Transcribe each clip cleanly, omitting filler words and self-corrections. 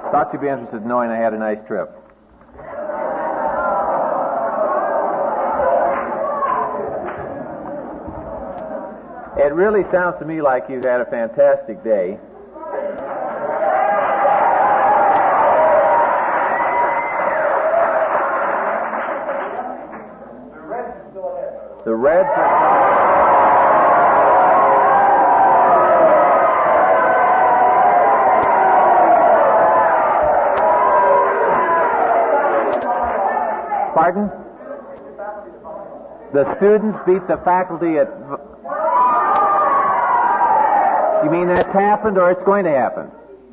Thought you'd be interested in knowing I had a nice trip. It really sounds to me like you've had a fantastic day. The Reds are... Pardon? The students beat the faculty at... You mean that's happened or it's going to happen?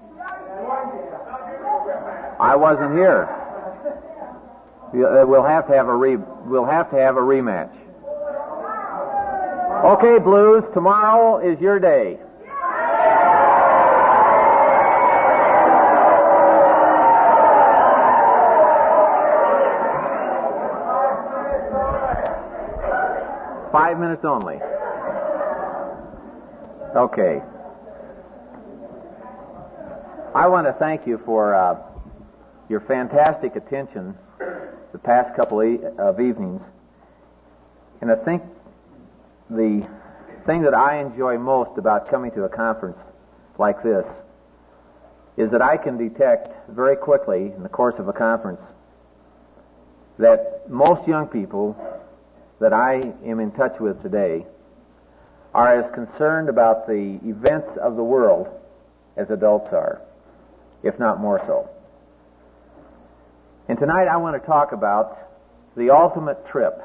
I wasn't here. We'll have to have a rematch. Okay, Blues, tomorrow is your day. Five minutes only. Okay. I want to thank you for your fantastic attention the past couple of evenings. And I think the thing that I enjoy most about coming to a conference like this is that I can detect very quickly in the course of a conference that most young people that I am in touch with today are as concerned about the events of the world as adults are, if not more so. And tonight I want to talk about the ultimate trip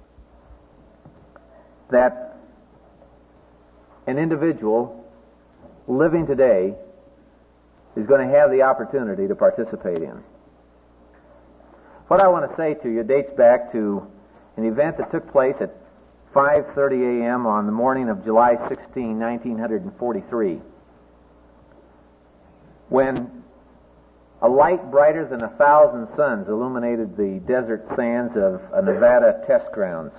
that an individual living today is going to have the opportunity to participate in. What I want to say to you dates back to an event that took place at 5:30 a.m. on the morning of July 16, 1943, when a light brighter than 1,000 suns illuminated the desert sands of a Nevada test grounds.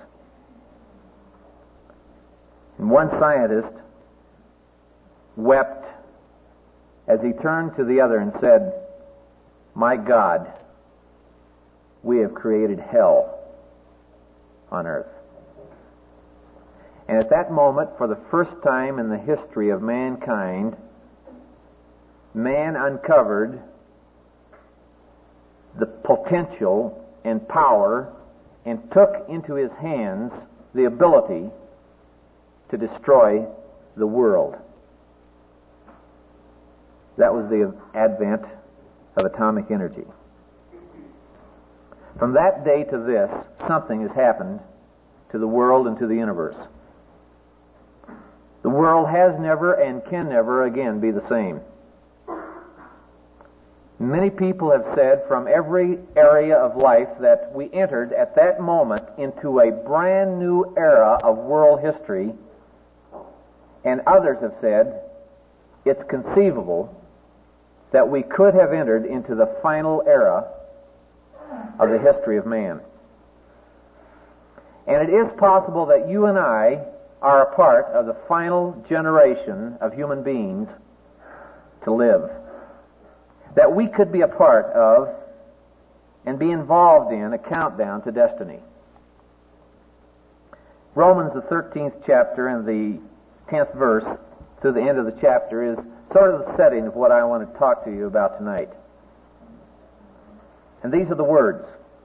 And one scientist wept as he turned to the other and said, "My God, we have created hell on earth." And at that moment, for the first time in the history of mankind, man uncovered the potential and power and took into his hands the ability to destroy the world. That was the advent of atomic energy. From that day to this, something has happened to the world and to the universe. The world has never and can never again be the same. Many people have said from every area of life that we entered at that moment into a brand new era of world history, and others have said it's conceivable that we could have entered into the final era of the history of man. And it is possible that you and I are a part of the final generation of human beings to live. That we could be a part of and be involved in a countdown to destiny. Romans, the 13th chapter and the 10th verse to the end of the chapter is sort of the setting of what I want to talk to you about tonight. And these are the words.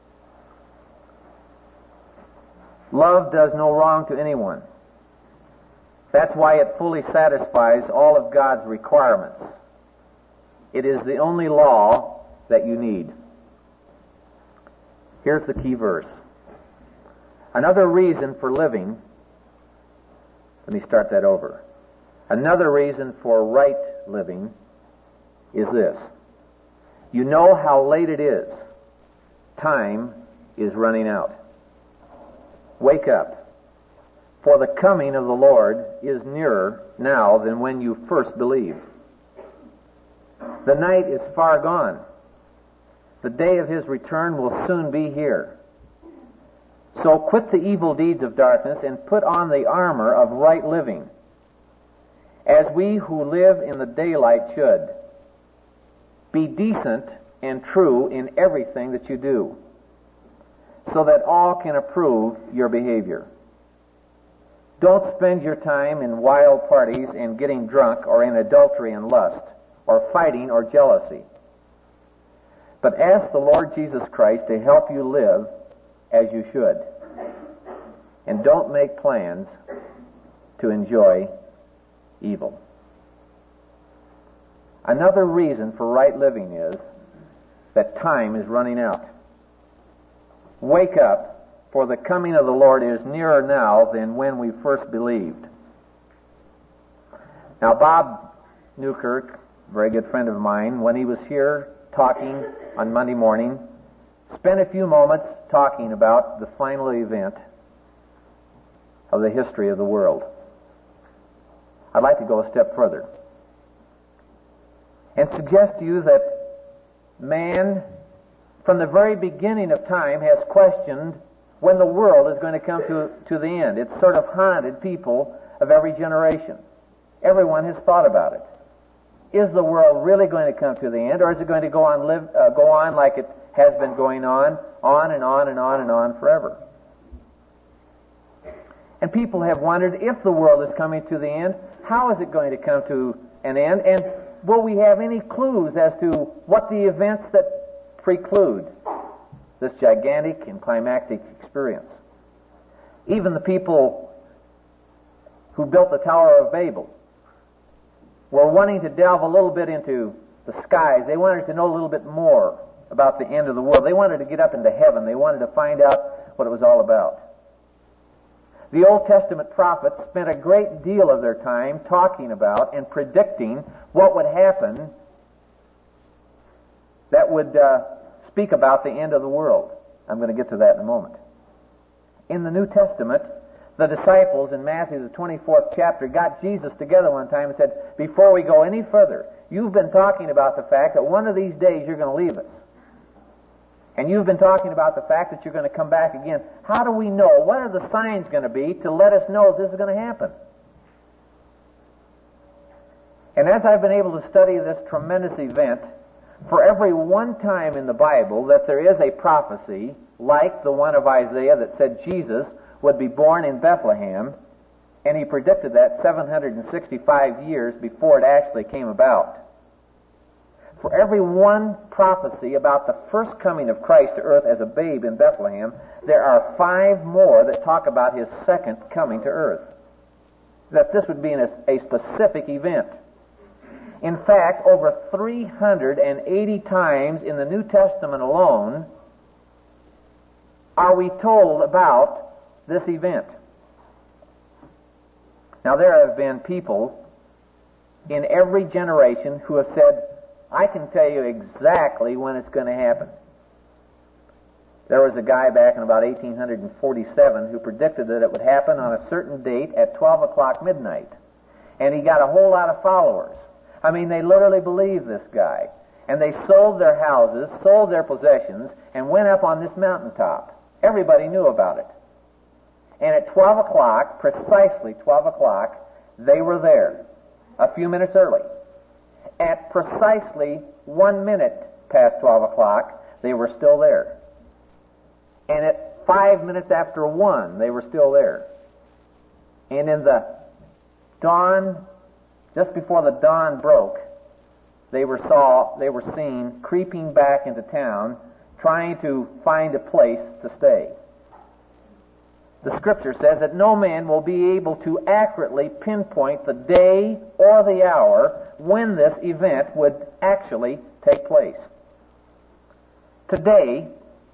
Love does no wrong to anyone. That's why it fully satisfies all of God's requirements. It is the only law that you need. Here's the key verse. Another reason for living, let me start that over. Another reason for right living is this. You know how late it is. Time is running out. Wake up, for the coming of the Lord is nearer now than when you first believed. The night is far gone. The day of His return will soon be here. So quit the evil deeds of darkness and put on the armor of right living, as we who live in the daylight should. Be decent and true in everything that you do, so that all can approve your behavior. Don't spend your time in wild parties and getting drunk, or in adultery and lust, or fighting or jealousy. But ask the Lord Jesus Christ to help you live as you should. And don't make plans to enjoy evil. Another reason for right living is that time is running out. Wake up, for the coming of the Lord is nearer now than when we first believed. Now, Bob Newkirk, a very good friend of mine, when he was here talking on Monday morning, spent a few moments talking about the final event of the history of the world. I'd like to go a step further and suggest to you that man, from the very beginning of time, has questioned when the world is going to come to the end. It's sort of haunted people of every generation. Everyone has thought about it. Is the world really going to come to the end, or is it going to go on like it has been going on and on and on and on forever? And people have wondered, if the world is coming to the end, how is it going to come to an end? And will we have any clues as to what the events that preclude this gigantic and climactic experience? Even the people who built the Tower of Babel were wanting to delve a little bit into the skies. They wanted to know a little bit more about the end of the world. They wanted to get up into heaven. They wanted to find out what it was all about. The Old Testament prophets spent a great deal of their time talking about and predicting what would happen that would speak about the end of the world. I'm going to get to that in a moment. In the New Testament, the disciples in Matthew, the 24th chapter, got Jesus together one time and said, before we go any further, you've been talking about the fact that one of these days you're going to leave us. And you've been talking about the fact that you're going to come back again. How do we know? What are the signs going to be to let us know this is going to happen? And as I've been able to study this tremendous event, for every one time in the Bible that there is a prophecy, like the one of Isaiah that said Jesus would be born in Bethlehem, and he predicted that 765 years before it actually came about. For every one prophecy about the first coming of Christ to earth as a babe in Bethlehem, there are 5 more that talk about his second coming to earth. That this would be a specific event. In fact, over 380 times in the New Testament alone are we told about this event. Now, there have been people in every generation who have said, I can tell you exactly when it's going to happen. There was a guy back in about 1847 who predicted that it would happen on a certain date at 12 o'clock midnight. And he got a whole lot of followers. I mean, they literally believed this guy. And they sold their houses, sold their possessions, and went up on this mountaintop. Everybody knew about it. And at 12 o'clock, precisely 12 o'clock, they were there, a few minutes early. At precisely 1 minute past 12 o'clock, they were still there. And at 5 minutes after 1, they were still there. And in the dawn, just before the dawn broke, they were seen creeping back into town, trying to find a place to stay. The Scripture says that no man will be able to accurately pinpoint the day or the hour when this event would actually take place. Today,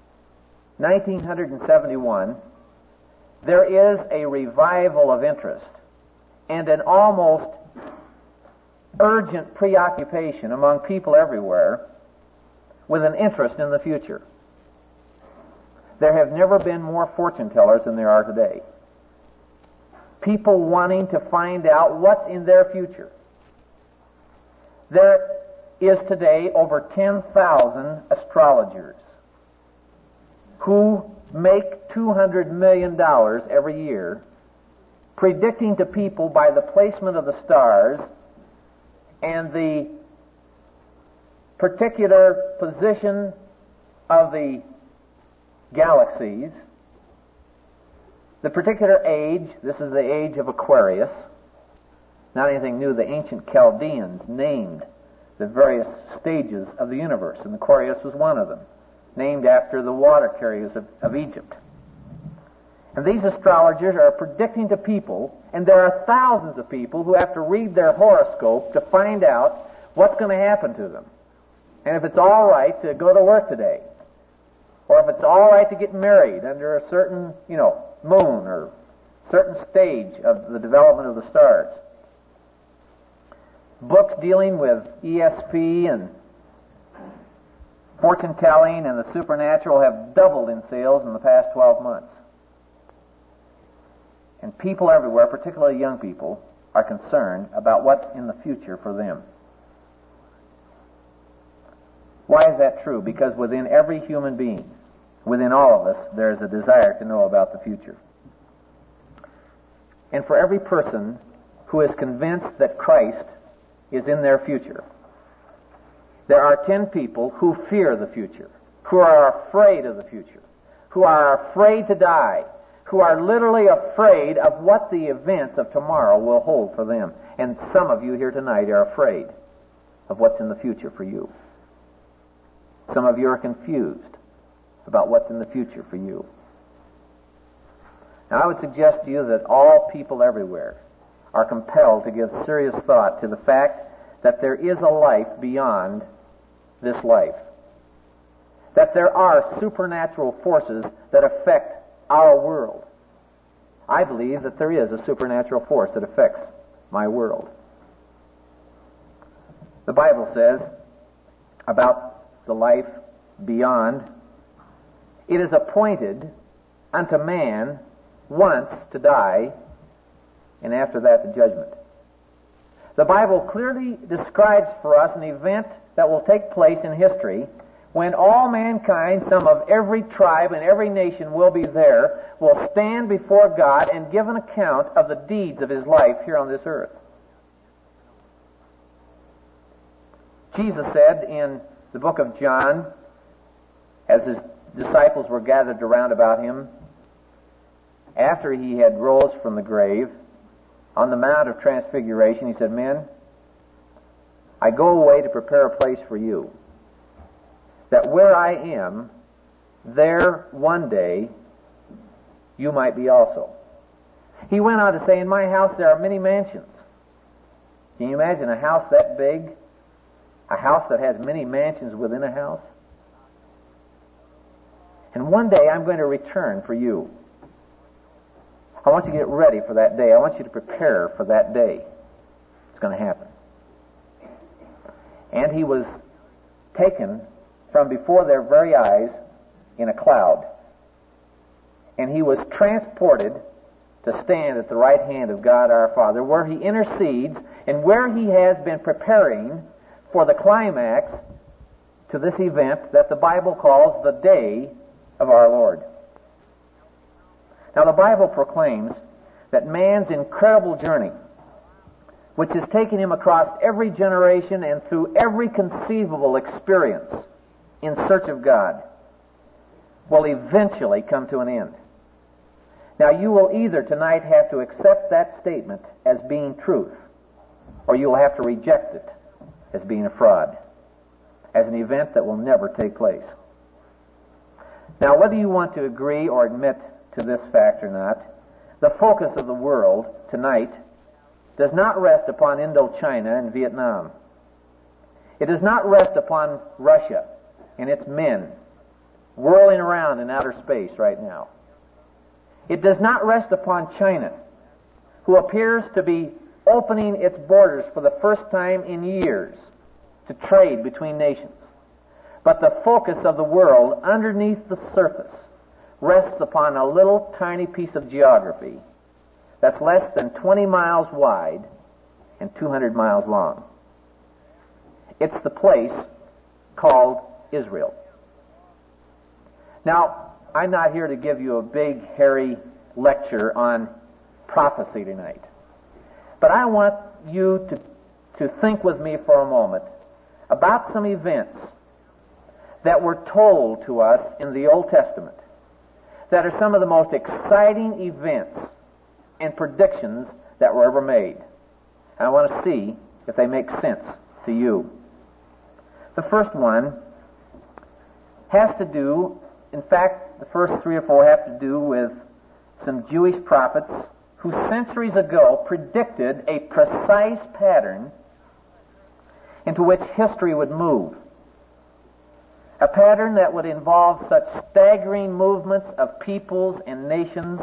1971, there is a revival of interest and an almost urgent preoccupation among people everywhere with an interest in the future. There have never been more fortune tellers than there are today. People wanting to find out what's in their future. There is today over 10,000 astrologers who make $200 million every year predicting to people by the placement of the stars and the particular position of the galaxies, the particular age, this is the age of Aquarius, not anything new. The ancient Chaldeans named the various stages of the universe, and Aquarius was one of them, named after the water carriers of Egypt. And these astrologers are predicting to people, and there are thousands of people who have to read their horoscope to find out what's going to happen to them, and if it's all right to go to work today, or if it's all right to get married under a certain, moon or certain stage of the development of the stars. Books dealing with ESP and fortune telling and the supernatural have doubled in sales in the past 12 months. And people everywhere, particularly young people, are concerned about what's in the future for them. Why is that true? Because within every human being, within all of us, there is a desire to know about the future. And for every person who is convinced that Christ is in their future, there are 10 people who fear the future, who are afraid of the future, who are afraid to die, who are literally afraid of what the events of tomorrow will hold for them. And some of you here tonight are afraid of what's in the future for you. Some of you are confused about what's in the future for you. Now, I would suggest to you that all people everywhere are compelled to give serious thought to the fact that there is a life beyond this life. That there are supernatural forces that affect our world. I believe that there is a supernatural force that affects my world. The Bible says about the life beyond, it is appointed unto man once to die, and after that the judgment. The Bible clearly describes for us an event that will take place in history when all mankind, some of every tribe and every nation will be there, will stand before God and give an account of the deeds of his life here on this earth. Jesus said in the book of John, as his disciples were gathered around about him, after he had rose from the grave, on the Mount of Transfiguration, he said, "Men, I go away to prepare a place for you, that where I am, there one day you might be also." He went on to say, "In my house there are many mansions." Can you imagine a house that big? A house that has many mansions within a house? And one day I'm going to return for you. I want you to get ready for that day. I want you to prepare for that day. It's going to happen. And he was taken from before their very eyes in a cloud. And he was transported to stand at the right hand of God our Father, where he intercedes and where he has been preparing for the climax to this event that the Bible calls the day of our Lord. Now, the Bible proclaims that man's incredible journey, which has taken him across every generation and through every conceivable experience in search of God, will eventually come to an end. Now, you will either tonight have to accept that statement as being truth, or you will have to reject it as being a fraud, as an event that will never take place. Now, whether you want to agree or admit to this fact or not, the focus of the world tonight does not rest upon Indochina and Vietnam. It does not rest upon Russia and its men whirling around in outer space right now. It does not rest upon China, who appears to be opening its borders for the first time in years to trade between nations. But the focus of the world underneath the surface rests upon a little tiny piece of geography that's less than 20 miles wide and 200 miles long. It's the place called Israel. Now, I'm not here to give you a big, hairy lecture on prophecy tonight, but I want you to think with me for a moment about some events that were told to us in the Old Testament that are some of the most exciting events and predictions that were ever made. And I want to see if they make sense to you. The first one has to do, in fact, the first 3 or 4 have to do with some Jewish prophets who centuries ago predicted a precise pattern into which history would move. A pattern that would involve such staggering movements of peoples and nations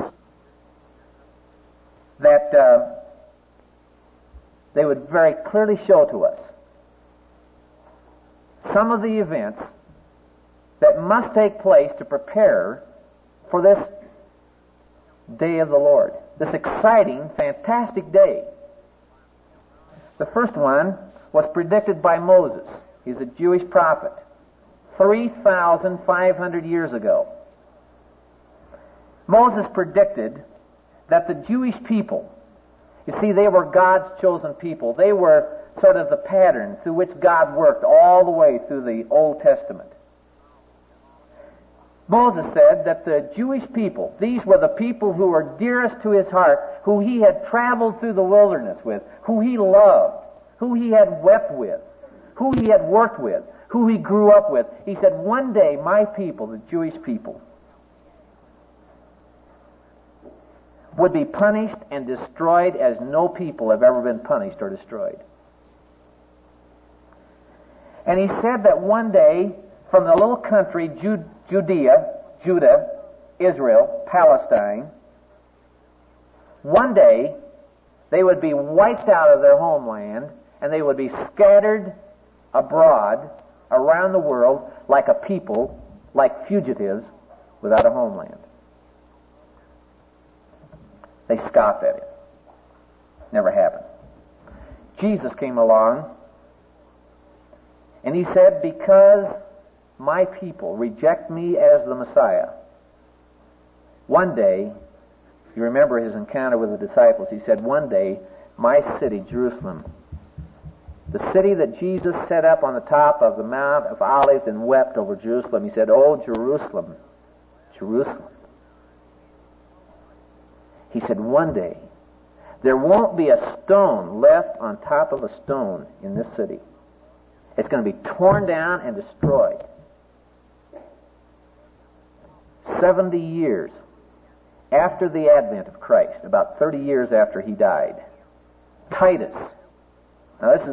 that they would very clearly show to us some of the events that must take place to prepare for this day of the Lord, this exciting, fantastic day. The first one was predicted by Moses. He's a Jewish prophet, 3,500 years ago. Moses predicted that the Jewish people, you see, they were God's chosen people. They were sort of the pattern through which God worked all the way through the Old Testament. Moses said that the Jewish people, these were the people who were dearest to his heart, who he had traveled through the wilderness with, who he loved, who he had wept with, who he had worked with, who he grew up with. He said, one day my people, the Jewish people, would be punished and destroyed as no people have ever been punished or destroyed. And he said that one day, from the little country, Judah, Israel, Palestine, one day they would be wiped out of their homeland and they would be scattered abroad around the world like a people, like fugitives without a homeland. They scoffed at it. Never happened. Jesus came along and he said, because my people reject me as the Messiah, one day, you remember his encounter with the disciples, he said, one day, my city, Jerusalem, the city that Jesus set up on the top of the Mount of Olives and wept over Jerusalem, he said, oh, Jerusalem, Jerusalem. He said, one day, there won't be a stone left on top of a stone in this city. It's going to be torn down and destroyed. 70 years after the advent of Christ, about 30 years after he died, Titus. Now this is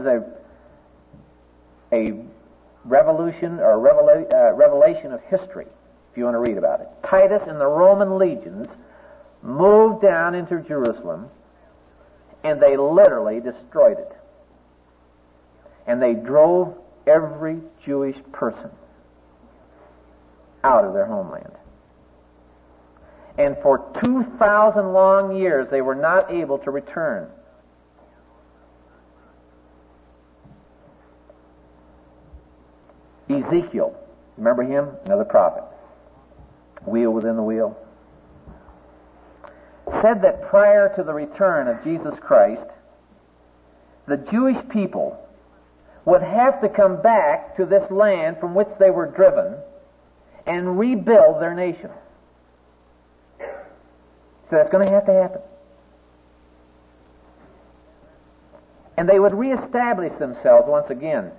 a revolution or revelation of history, if you want to read about it. Titus and the Roman legions moved down into Jerusalem and they literally destroyed it. And they drove every Jewish person out of their homeland. And for 2,000 long years they were not able to return. Ezekiel, remember him? Another prophet. Wheel within the wheel. Said that prior to the return of Jesus Christ, the Jewish people would have to come back to this land from which they were driven and rebuild their nation. So that's going to happen. And they would reestablish themselves once again.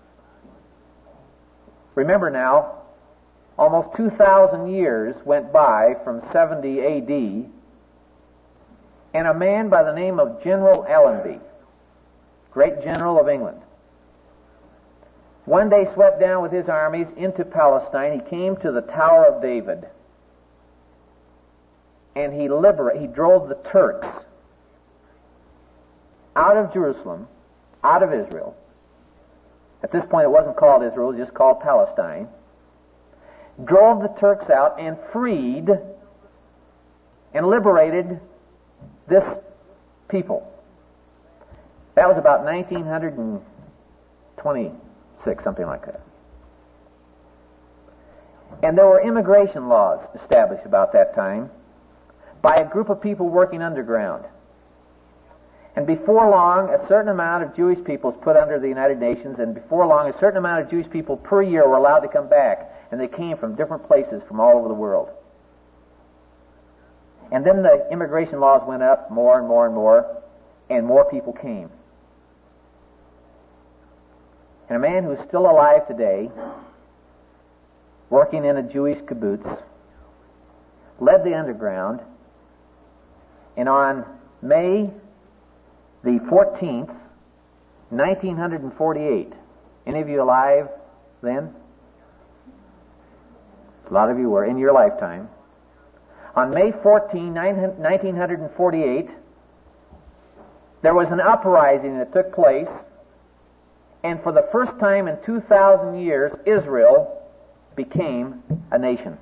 Remember now, almost 2,000 years went by from 70 A.D., and a man by the name of General Allenby, great general of England, one day swept down with his armies into Palestine. He came to the Tower of David, and he drove the Turks out of Jerusalem, out of Israel. At this point it wasn't called Israel, it was just called Palestine. Drove the Turks out and freed and liberated this people. That was about 1926, something like that. And there were immigration laws established about that time by a group of people working underground. And before long, a certain amount of Jewish people is put under the United Nations, and before long, a certain amount of Jewish people per year were allowed to come back, and they came from different places from all over the world. And then the immigration laws went up more and more and more, and more people came. And a man who's still alive today, working in a Jewish kibbutz, led the underground, and on May the 14th, 1948, any of you alive then? A lot of you were in your lifetime. On May 14, 1948, there was an uprising that took place, and for the first time in 2,000 years, Israel became a nation.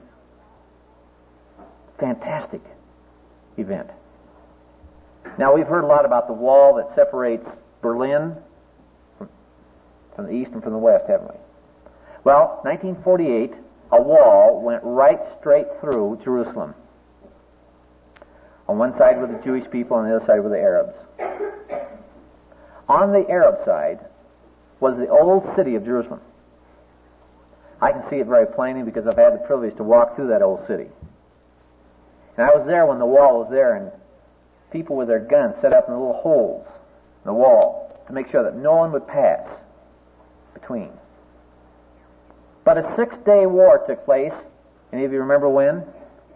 Fantastic event. Now, we've heard a lot about the wall that separates Berlin from the east and from the west, haven't we? Well, 1948, a wall went right straight through Jerusalem. On one side were the Jewish people, on the other side were the Arabs. On the Arab side was the old city of Jerusalem. I can see it very plainly because I've had the privilege to walk through that old city. And I was there when the wall was there, and people with their guns set up in little holes in the wall to make sure that no one would pass between. But a 6-day war took place. Any of you remember when?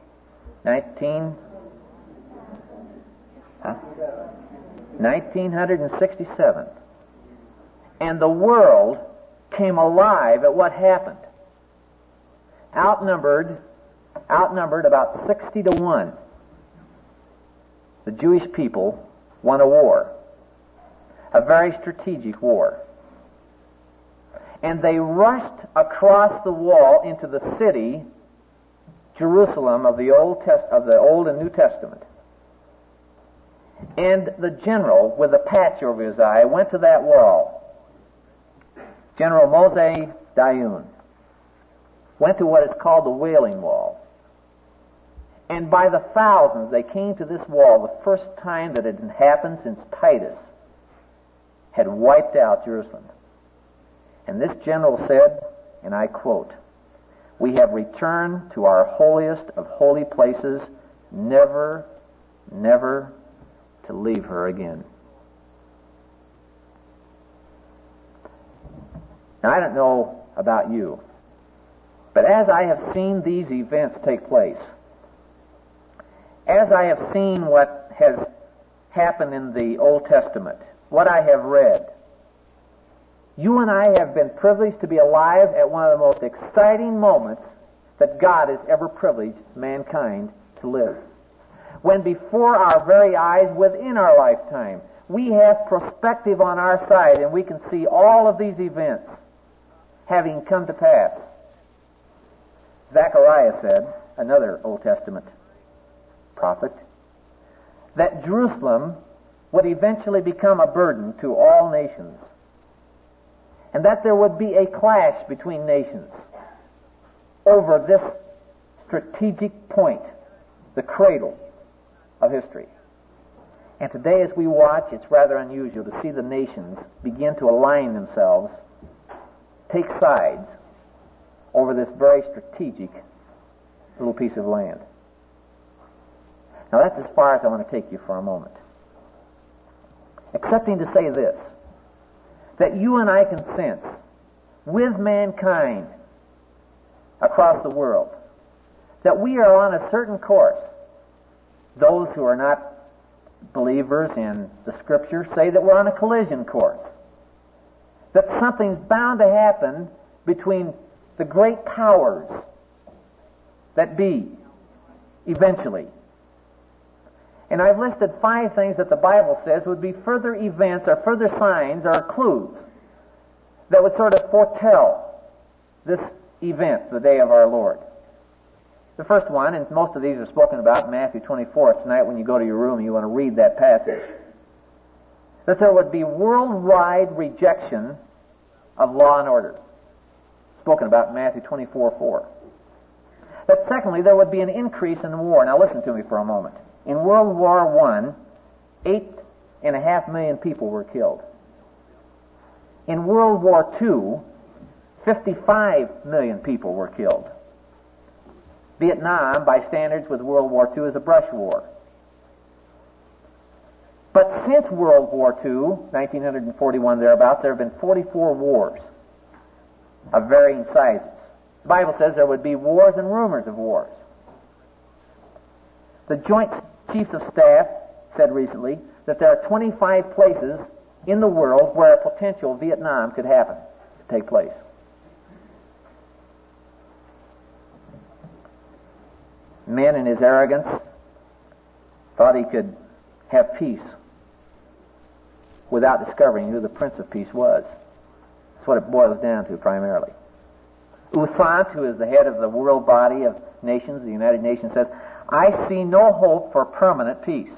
1967. And the world came alive at what happened. Outnumbered about 60-1. The Jewish people won a war, a very strategic war. And they rushed across the wall into the city, Jerusalem, of the Old and New Testament. And the general, with a patch over his eye, went to that wall. General Moshe Dayan went to what is called the Wailing Wall. And by the thousands, they came to this wall, the first time that it had happened since Titus had wiped out Jerusalem. And this general said, and I quote, "We have returned to our holiest of holy places, never, never to leave her again." Now, I don't know about you, but as I have seen these events take place, as I have seen what has happened in the Old Testament, what I have read, you and I have been privileged to be alive at one of the most exciting moments that God has ever privileged mankind to live. When before our very eyes, within our lifetime, we have perspective on our side and we can see all of these events having come to pass. Zechariah said, another Old Testament prophet, that Jerusalem would eventually become a burden to all nations, and that there would be a clash between nations over this strategic point, the cradle of history. And today, as we watch, it's rather unusual to see the nations begin to align themselves, take sides over this very strategic little piece of land. Now, that's as far as I want to take you for a moment. Excepting to say this, that you and I can sense with mankind across the world that we are on a certain course. Those who are not believers in the Scripture say that we're on a collision course, that something's bound to happen between the great powers that be eventually. And I've listed 5 things that the Bible says would be further events or further signs or clues that would sort of foretell this event, the day of our Lord. The first one, and most of these are spoken about in Matthew 24. Tonight when you go to your room, you want to read that passage. That there would be worldwide rejection of law and order. Spoken about in Matthew 24:4. That secondly, there would be an increase in war. Now listen to me for a moment. In World War I, 8 7.5 million people were killed. In World War II, 55 million people were killed. Vietnam, by standards with World War II, is a brush war. But since World War II, 1941 thereabouts, there have been 44 wars of varying sizes. The Bible says there would be wars and rumors of wars. The Joint Chiefs of Staff said recently that there are 25 places in the world where a potential Vietnam could happen, to take place. Man, in his arrogance, thought he could have peace without discovering who the Prince of Peace was. That's what it boils down to primarily. U Thant, who is the head of the world body of nations, the United Nations, says, "I see no hope for permanent peace."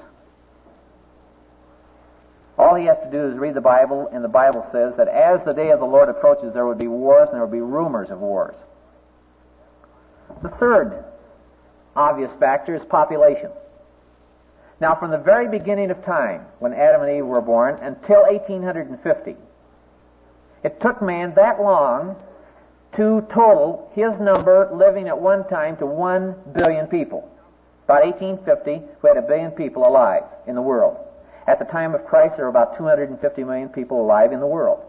All he has to do is read the Bible, and the Bible says that as the day of the Lord approaches, there would be wars and there would be rumors of wars. The third obvious factor is population. Now, from the very beginning of time, when Adam and Eve were born, until 1850, it took man that long to total his number living at one time to 1 billion people. About 1850, we had 1 billion people alive in the world. At the time of Christ, there were about 250 million people alive in the world.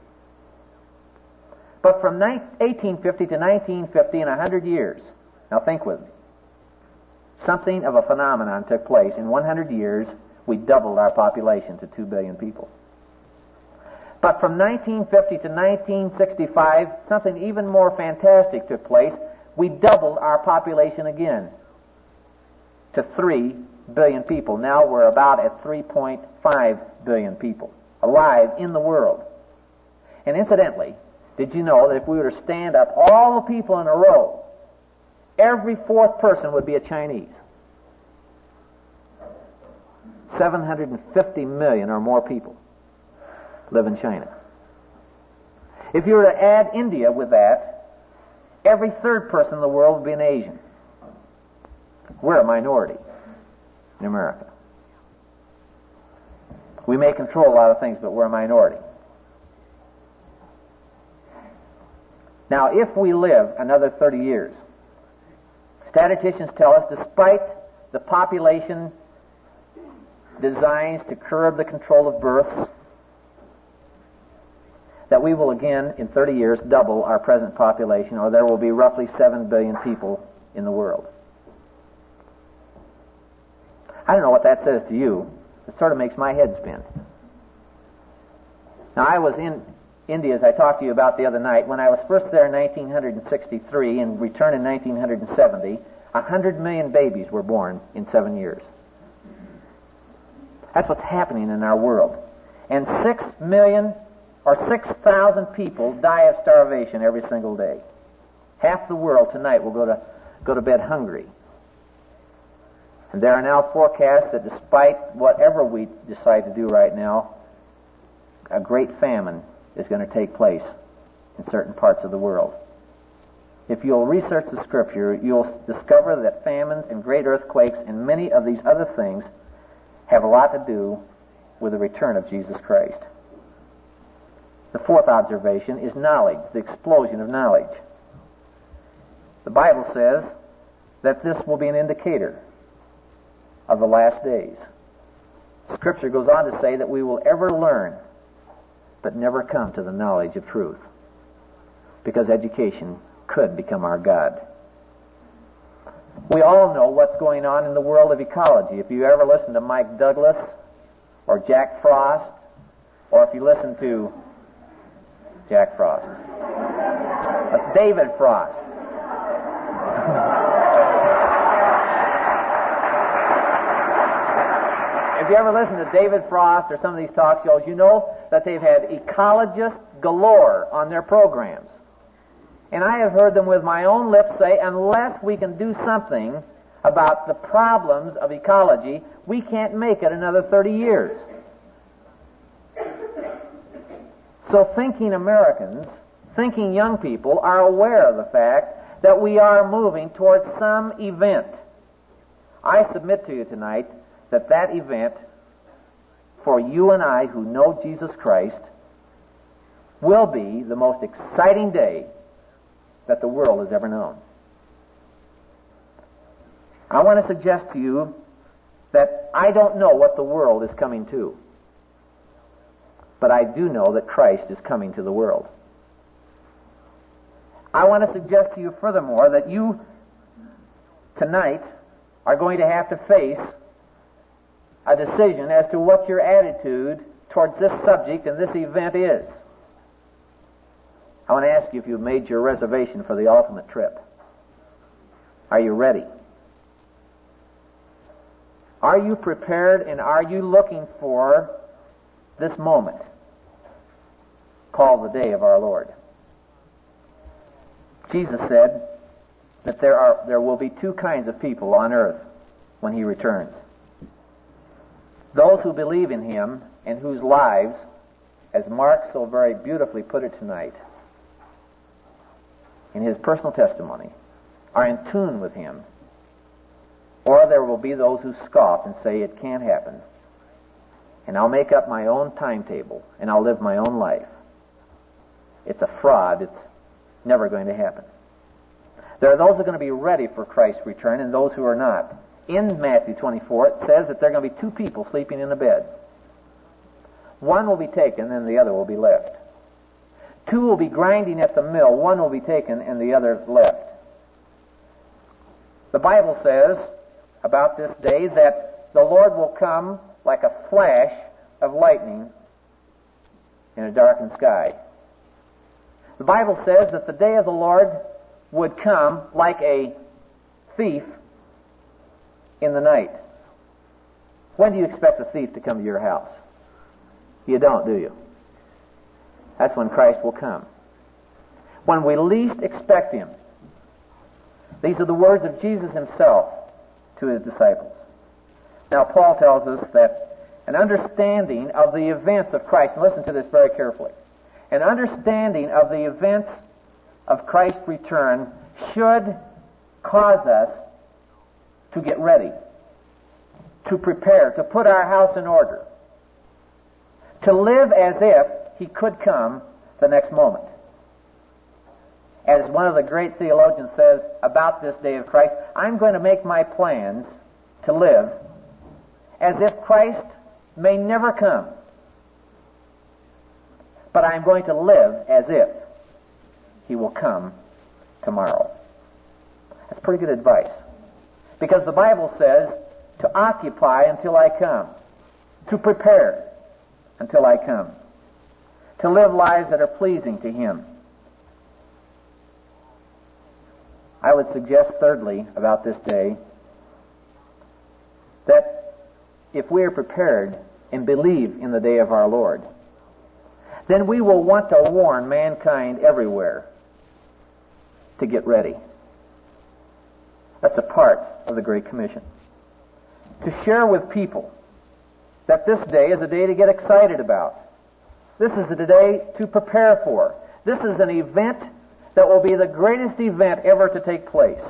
But from 1850 to 1950, in 100 years, now think with me, something of a phenomenon took place. In 100 years, we doubled our population to 2 billion people. But from 1950 to 1965, something even more fantastic took place. We doubled our population again to 3 billion people. Now we're about at 3.5 billion people alive in the world. And incidentally, did you know that if we were to stand up all the people in a row, every fourth person would be a Chinese? 750 million or more people live in China. If you were to add India with that, every third person in the world would be an Asian. We're a minority in America. We may control a lot of things, but we're a minority. Now, if we live another 30 years, statisticians tell us, despite the population designs to curb the control of births, that we will again, in 30 years, double our present population, or there will be roughly 7 billion people in the world. I don't know what that says to you. It sort of makes my head spin. Now, I was in India, as I talked to you about the other night. When I was first there in 1963 and returned in 1970, 100 million babies were born in 7 years. That's what's happening in our world. And 6 million or 6,000 people die of starvation every single day. Half the world tonight will go to bed hungry. And there are now forecasts that despite whatever we decide to do right now, a great famine is going to take place in certain parts of the world. If you'll research the Scripture, you'll discover that famines and great earthquakes and many of these other things have a lot to do with the return of Jesus Christ. The fourth observation is knowledge, the explosion of knowledge. The Bible says that this will be an indicator of the last days. Scripture goes on to say that we will ever learn, but never come to the knowledge of truth, because education could become our God. We all know what's going on in the world of ecology. If you ever listen to Mike Douglas or Jack Frost, or if you listen to Jack Frost, that's David Frost. If you ever listen to David Frost or some of these talk shows, you know that they've had ecologists galore on their programs. And I have heard them with my own lips say, unless we can do something about the problems of ecology, we can't make it another 30 years. So thinking Americans, thinking young people, are aware of the fact that we are moving towards some event. I submit to you tonight that that event for you and I who know Jesus Christ will be the most exciting day that the world has ever known. I want to suggest to you that I don't know what the world is coming to, but I do know that Christ is coming to the world. I want to suggest to you furthermore that you tonight are going to have to face a decision as to what your attitude towards this subject and this event is. I want to ask you if you've made your reservation for the ultimate trip. Are you ready? Are you prepared, and are you looking for this moment called the day of our Lord? Jesus said that there will be two kinds of people on earth when He returns. Those who believe in Him and whose lives, as Mark so very beautifully put it tonight in his personal testimony, are in tune with Him. Or there will be those who scoff and say it can't happen, and I'll make up my own timetable and I'll live my own life. It's a fraud. It's never going to happen. There are those who are going to be ready for Christ's return and those who are not. In Matthew 24, it says that there are going to be two people sleeping in a bed. One will be taken and the other will be left. Two will be grinding at the mill. One will be taken and the other left. The Bible says about this day that the Lord will come like a flash of lightning in a darkened sky. The Bible says that the day of the Lord would come like a thief in the night. When do you expect a thief to come to your house? You don't, do you? That's when Christ will come. When we least expect Him. These are the words of Jesus Himself to His disciples. Now, Paul tells us that an understanding of the events of Christ, and listen to this very carefully, an understanding of the events of Christ's return should cause us to get ready, to prepare, to put our house in order, to live as if He could come the next moment. As one of the great theologians says about this day of Christ, I'm going to make my plans to live as if Christ may never come, but I'm going to live as if He will come tomorrow. That's pretty good advice. Because the Bible says to occupy until I come, to prepare until I come, to live lives that are pleasing to Him. I would suggest, thirdly, about this day, that if we are prepared and believe in the day of our Lord, then we will want to warn mankind everywhere to get ready. That's a part of the Great Commission. To share with people that this day is a day to get excited about. This is a day to prepare for. This is an event that will be the greatest event ever to take place.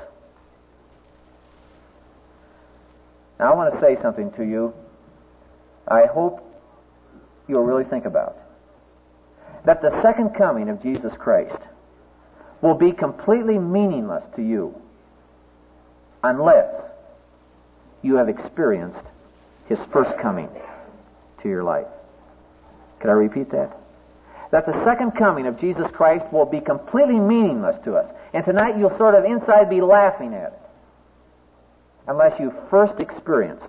Now, I want to say something to you I hope you'll really think about. That the second coming of Jesus Christ will be completely meaningless to you unless you have experienced His first coming to your life. Could I repeat that? That the second coming of Jesus Christ will be completely meaningless to us. And tonight you'll sort of inside be laughing at it unless you first experienced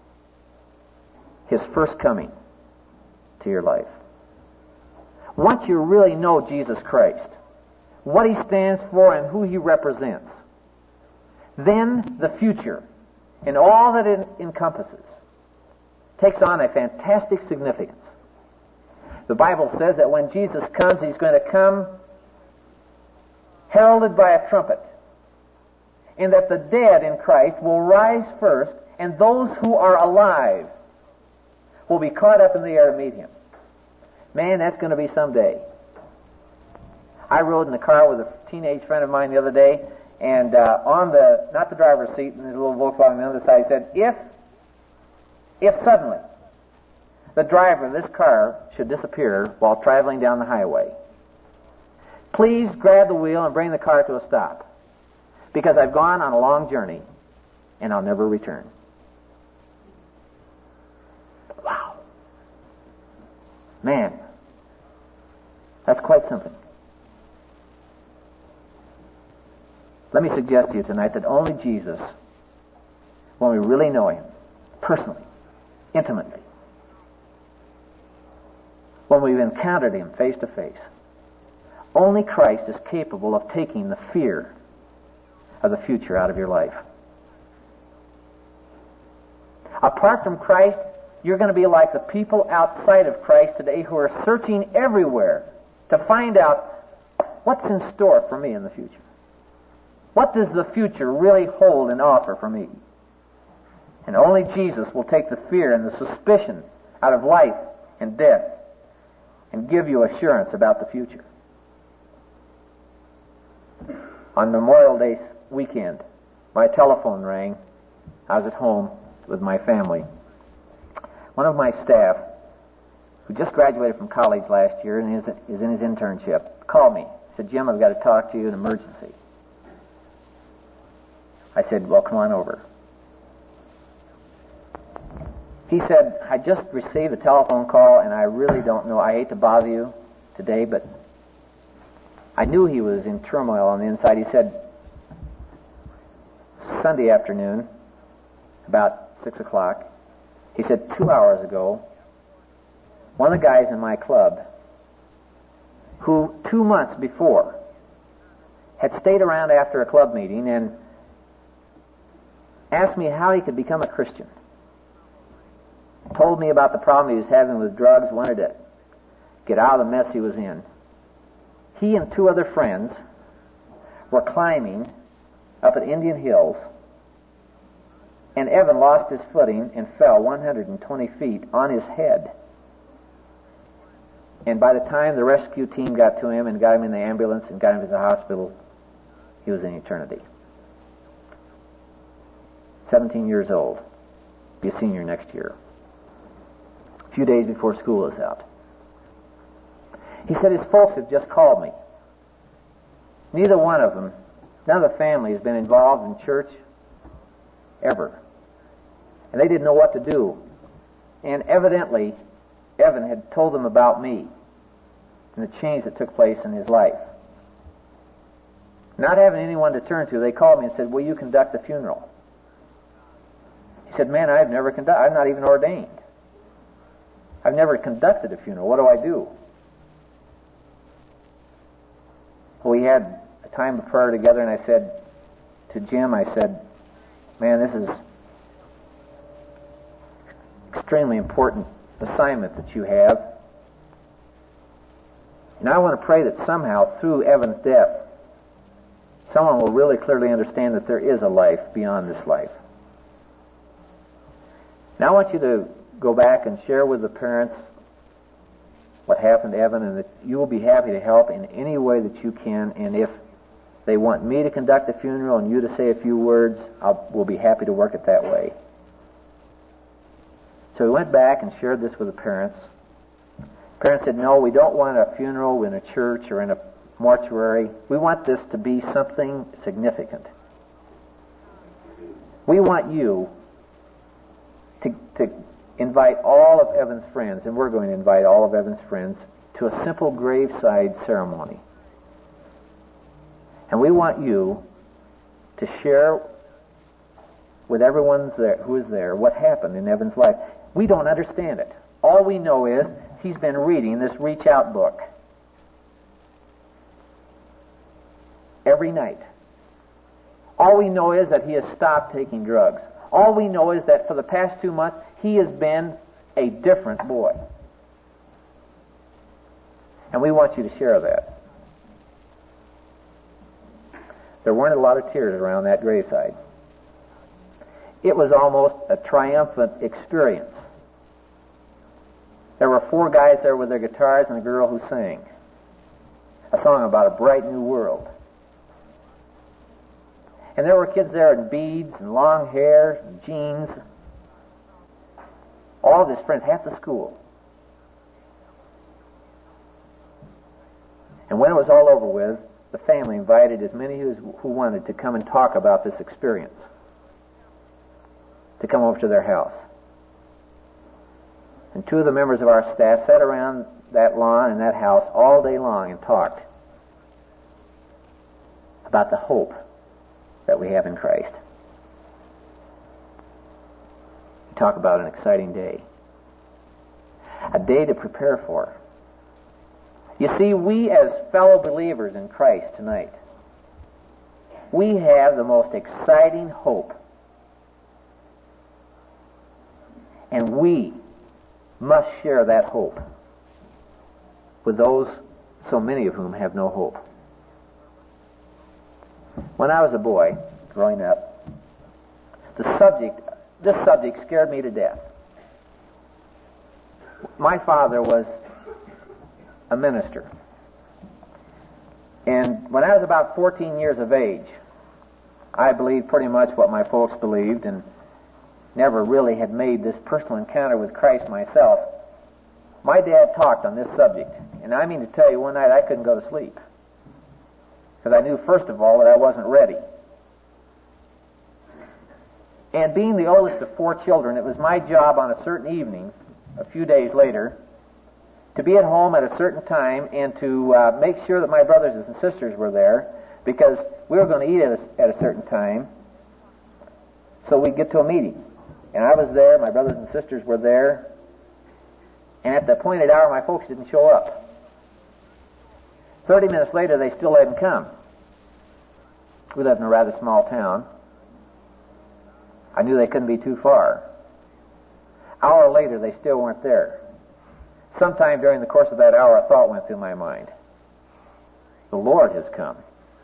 His first coming to your life. Once you really know Jesus Christ, what He stands for and who He represents, then the future and all that it encompasses takes on a fantastic significance. The Bible says that when Jesus comes, He's going to come heralded by a trumpet, and that the dead in Christ will rise first, and those who are alive will be caught up in the air to meet Him. Man, that's going to be someday. I rode in the car with a teenage friend of mine the other day, and on the, not the driver's seat, and the little Volkswagen on the other side, he said, if suddenly the driver of this car should disappear while traveling down the highway. Please grab the wheel and bring the car to a stop, because I've gone on a long journey and I'll never return. Wow. Man, that's quite something. Let me suggest to you tonight that only Jesus, when we really know Him, personally, intimately, when we've encountered Him face to face, only Christ is capable of taking the fear of the future out of your life. Apart from Christ, you're going to be like the people outside of Christ today who are searching everywhere to find out what's in store for me in the future. What does the future really hold and offer for me? And only Jesus will take the fear and the suspicion out of life and death and give you assurance about the future. On Memorial Day weekend, my telephone rang. I was at home with my family. One of my staff, who just graduated from college last year and is in his internship, called me. He said, "Jim, I've got to talk to you in an emergency." I said, "Well, come on over." He said, "I just received a telephone call and I really don't know. I hate to bother you today, but I knew he was in turmoil on the inside." He said, "Sunday afternoon, about 6 o'clock, he said, 2 hours ago, one of the guys in my club, who 2 months before had stayed around after a club meeting and asked me how he could become a Christian, told me about the problem he was having with drugs, wanted to get out of the mess he was in. He and 2 other friends were climbing up at Indian Hills, and Evan lost his footing and fell 120 feet on his head. And by the time the rescue team got to him and got him in the ambulance and got him to the hospital, he was in eternity. 17 years old. Be a senior next year. A few days before school is out. He said his folks have just called me. Neither one of them, none of the family has been involved in church ever. And they didn't know what to do. And evidently, Evan had told them about me and the change that took place in his life. Not having anyone to turn to, they called me and said, "Will you conduct the funeral?" He said, "Man, I'm not even ordained. I've never conducted a funeral. What do I do?" We had a time of prayer together, and I said to Jim, I said, "Man, this is extremely important assignment that you have. And I want to pray that somehow through Evan's death, someone will really clearly understand that there is a life beyond this life. Now I want you to go back and share with the parents what happened to Evan, and that you will be happy to help in any way that you can. And if they want me to conduct the funeral and you to say a few words, we'll be happy to work it that way." So we went back and shared this with the parents. Parents said, "No, we don't want a funeral in a church or in a mortuary. We want this to be something significant. We want you to invite all of Evan's friends," and we're going to invite all of Evan's friends, "to a simple graveside ceremony. And we want you to share with everyone there who is there what happened in Evan's life. We don't understand it. All we know is he's been reading this Reach Out book every night. All we know is that he has stopped taking drugs. All we know is that for the past 2 months, he has been a different boy. And we want you to share that." There weren't a lot of tears around that graveside. It was almost a triumphant experience. There were 4 guys there with their guitars and a girl who sang a song about a bright new world. And there were kids there in beads and long hair and jeans. All of his friends, half the school. And when it was all over with, the family invited as many who wanted to come and talk about this experience, to come over to their house. And two of the members of our staff sat around that lawn in that house all day long and talked about the hope that we have in Christ. We talk about an exciting day. A day to prepare for. You see, we as fellow believers in Christ tonight, we have the most exciting hope. And we must share that hope with those, so many of whom have no hope. When I was a boy, growing up, this subject scared me to death. My father was a minister. And when I was about 14 years of age, I believed pretty much what my folks believed and never really had made this personal encounter with Christ myself. My dad talked on this subject, and I mean to tell you, one night I couldn't go to sleep because I knew, first of all, that I wasn't ready. And being the oldest of 4 children, it was my job on a certain evening, a few days later, to be at home at a certain time and to make sure that my brothers and sisters were there, because we were going to eat at a certain time so we'd get to a meeting. And I was there, my brothers and sisters were there, and at the appointed hour my folks didn't show up. 30 minutes later they still hadn't come. We lived in a rather small town. I knew they couldn't be too far. Hour later they still weren't there. Sometime during the course of that hour a thought went through my mind. The Lord has come.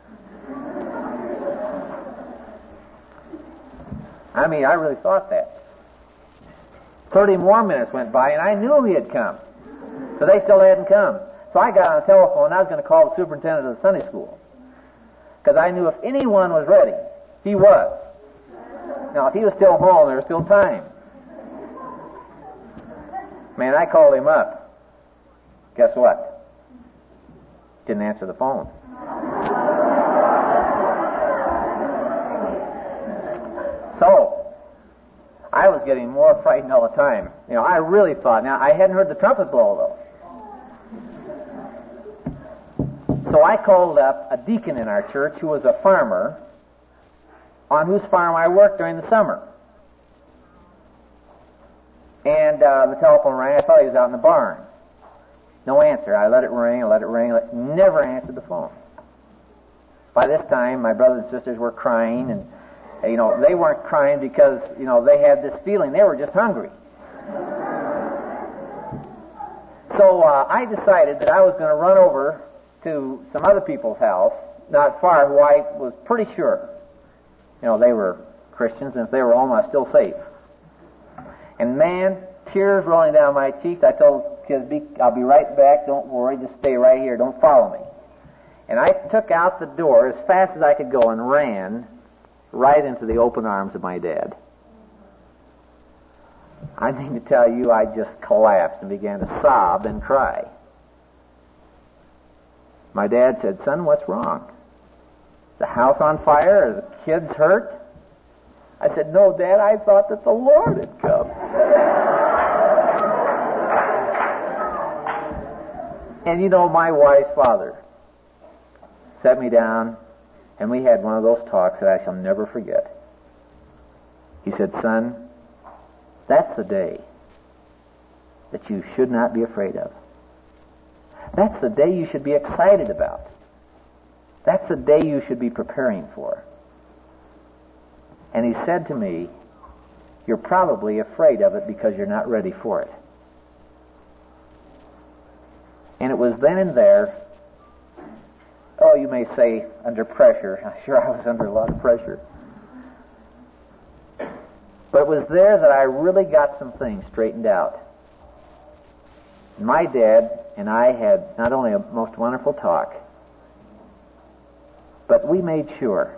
I mean, I really thought that. 30 more minutes went by, and I knew he had come. So they still hadn't come. So I got on the telephone, and I was going to call the superintendent of the Sunday school. Because I knew if anyone was ready, he was. Now, if he was still home, there was still time. Man, I called him up. Guess what? Didn't answer the phone. So, I was getting more frightened all the time. You know, I really thought, now I hadn't heard the trumpet blow though. So I called up a deacon in our church who was a farmer on whose farm I worked during the summer. And the telephone rang. I thought he was out in the barn. No answer. I let it ring, never answered the phone. By this time, my brothers and sisters were crying, and you know, they weren't crying because, you know, they had this feeling. They were just hungry. So I decided that I was going to run over to some other people's house, not far, who I was pretty sure, you know, they were Christians, and if they were home, I was still safe. And man, tears rolling down my cheeks. I told kids, I'll be right back. Don't worry. Just stay right here. Don't follow me. And I took out the door as fast as I could go and ran right into the open arms of my dad. I mean to tell you, I just collapsed and began to sob and cry. My dad said, "Son, what's wrong? The house on fire? Are the kids hurt?" I said, "No, Dad, I thought that the Lord had come." And you know, my wise father set me down, and we had one of those talks that I shall never forget. He said, "Son, that's the day that you should not be afraid of. That's the day you should be excited about. That's the day you should be preparing for." And he said to me, "You're probably afraid of it because you're not ready for it." And it was then and there, oh, you may say under pressure. I'm sure I was under a lot of pressure. But it was there that I really got some things straightened out. My dad and I had not only a most wonderful talk, but I made sure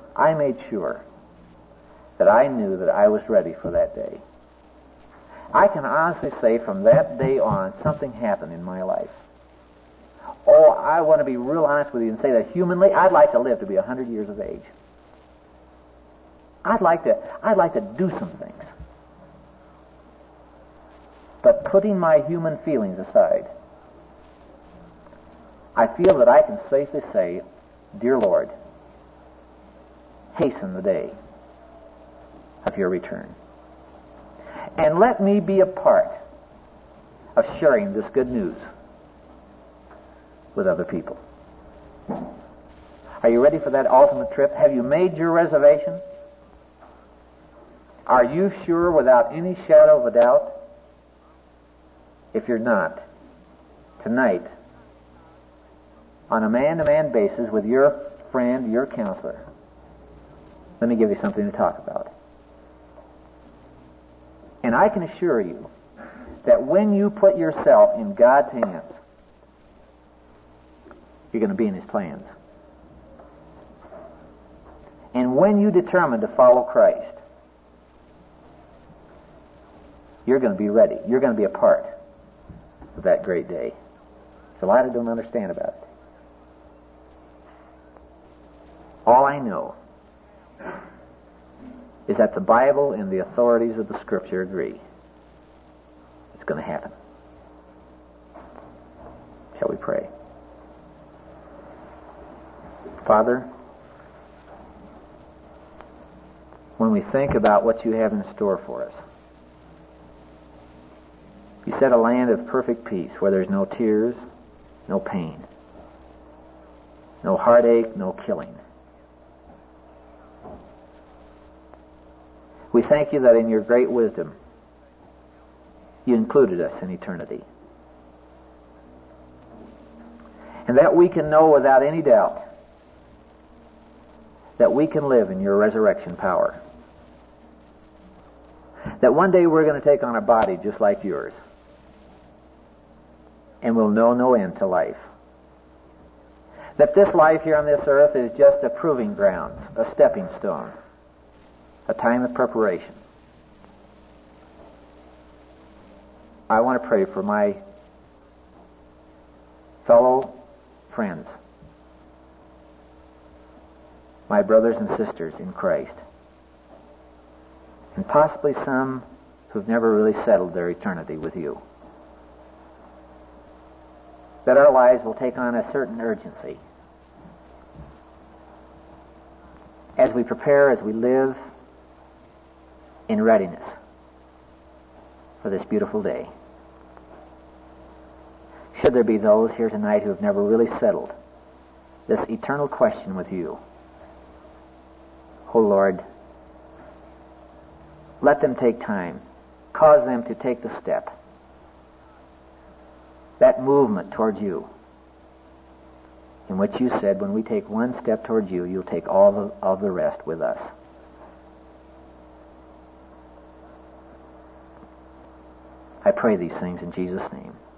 that I knew that I was ready for that day. I can honestly say from that day on, something happened in my life. Oh, I want to be real honest with you and say that humanly, I'd like to live to be 100 years of age. I'd like to do some things. But putting my human feelings aside, I feel that I can safely say, dear Lord, hasten the day of your return. And let me be a part of sharing this good news with other people. Are you ready for that ultimate trip? Have you made your reservation? Are you sure without any shadow of a doubt? If you're not, tonight, on a man-to-man basis with your friend, your counselor, let me give you something to talk about. And I can assure you that when you put yourself in God's hands, you're going to be in His plans. And when you determine to follow Christ, you're going to be ready. You're going to be a part of that great day. There's a lot I don't understand about it. All I know is that the Bible and the authorities of the Scripture agree. It's going to happen. Shall we pray? Father, when we think about what you have in store for us, you said a land of perfect peace where there's no tears, no pain, no heartache, no killing. We thank you that in your great wisdom, you included us in eternity. And that we can know without any doubt that we can live in your resurrection power. That one day we're going to take on a body just like yours. And we'll know no end to life. That this life here on this earth is just a proving ground, a stepping stone, a time of preparation. I want to pray for my fellow friends, my brothers and sisters in Christ, and possibly some who've never really settled their eternity with you. That our lives will take on a certain urgency as we prepare, as we live in readiness for this beautiful day. Should there be those here tonight who have never really settled this eternal question with you, oh Lord, let them take time. Cause them to take the step. That movement towards you, in which you said, when we take one step towards you, you'll take all of the rest with us. I pray these things in Jesus' name.